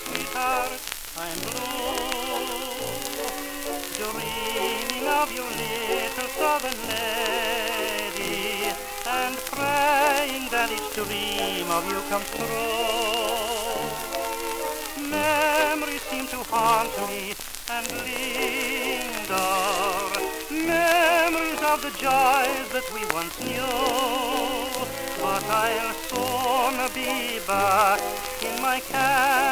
sweetheart, I'm blue, dreaming of you, little southern lady, and praying that each dream of you comes true. Memories seem to haunt me and linger, memories of the joys that we once knew. But I'll soon be back in my cabin